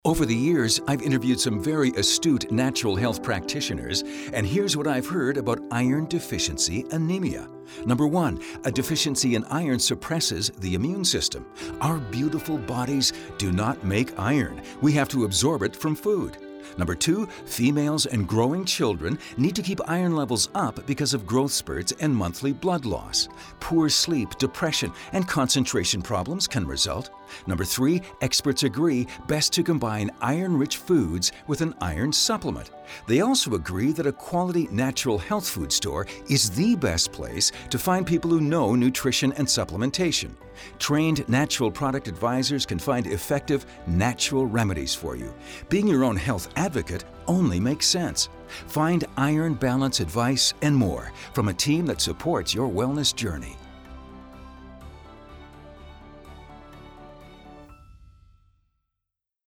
Over the years, I've interviewed some very astute natural health practitioners, and here's what I've heard about iron deficiency anemia. Number 1, a deficiency in iron suppresses the immune system. Our beautiful bodies do not make iron. We have to absorb it from food. Number 2, females and growing children need to keep iron levels up because of growth spurts and monthly blood loss. Poor sleep, depression, and concentration problems can result. Number 3, experts agree best to combine iron-rich foods with an iron supplement. They also agree that a quality natural health food store is the best place to find people who know nutrition and supplementation. Trained natural product advisors can find effective, natural remedies for you. Being your own health advocate only makes sense. Find iron balance advice and more from a team that supports your wellness journey.